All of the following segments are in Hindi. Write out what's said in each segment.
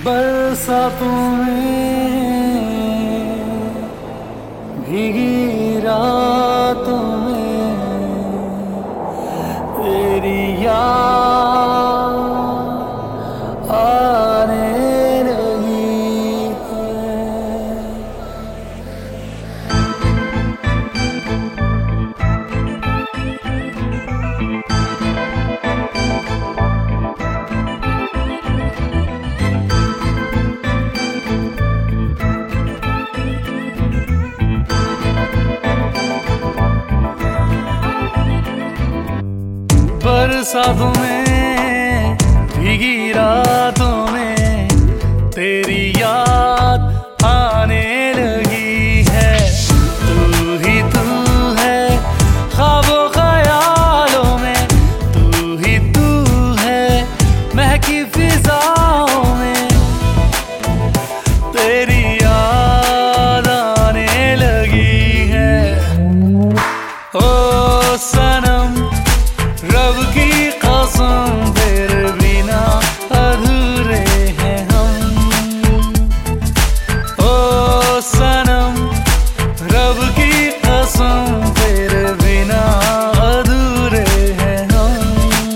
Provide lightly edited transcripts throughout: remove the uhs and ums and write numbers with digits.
बरसातों में, भीगी रातों में तेरी याद आने लगी है। बरसातों में, भीगी रातों में तेरी याद आने लगी है। तू ही तू है ख्वाबों ख्यालों में, तू ही तू है महकी फिजाओं में, तेरी याद आने लगी है। ओ सनम रब की कसम तेरे बिना अधूरे हैं हम। ओ सनम रब की कसम तेरे बिना अधूरे हैं हम।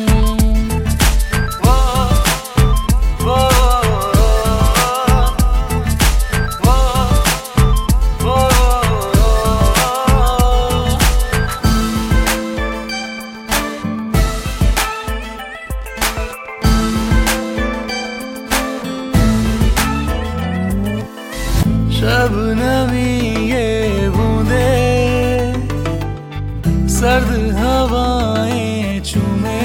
वो वो वो वो शबनमी ये बूंदे, सर्द हवाएं चूमे,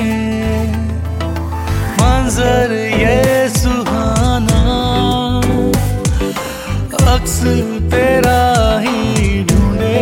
मंजर ये सुहाना, अक्स तेरा ही ढूंढे।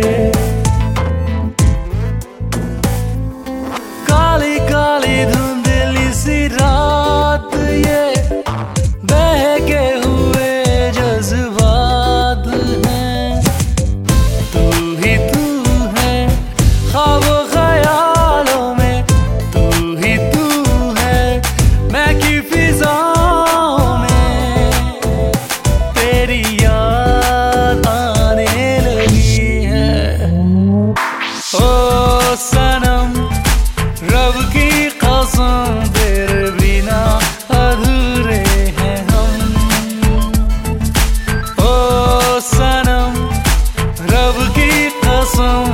काली काली धुंधली सी रात ये बहके हुए जज्बात हैं। तू ही तू है ख्वाबों ख्यालों में, तू ही तू है महकी फिजाओं में, तेरी याद आने लगी है। ओ सनम रब की कसम तेरे बिना अधूरे हैं हम। ओ सनम रब की कसम